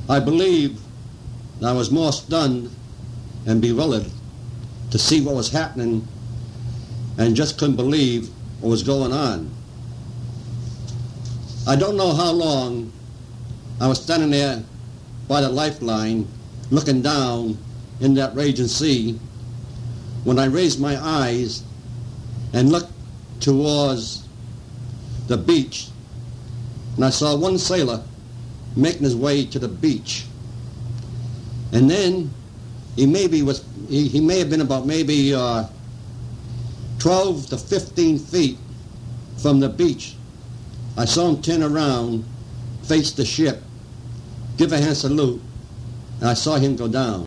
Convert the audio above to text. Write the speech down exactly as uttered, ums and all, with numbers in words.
I believe I was more stunned and bewildered to see what was happening and just couldn't believe what was going on. I don't know how long I was standing there by the lifeline looking down in that raging sea when I raised my eyes and looked towards the beach, and I saw one sailor making his way to the beach. And then he maybe was he, he may have been about maybe uh, twelve to fifteen feet from the beach. I saw him turn around, face the ship, give a hand salute, and I saw him go down.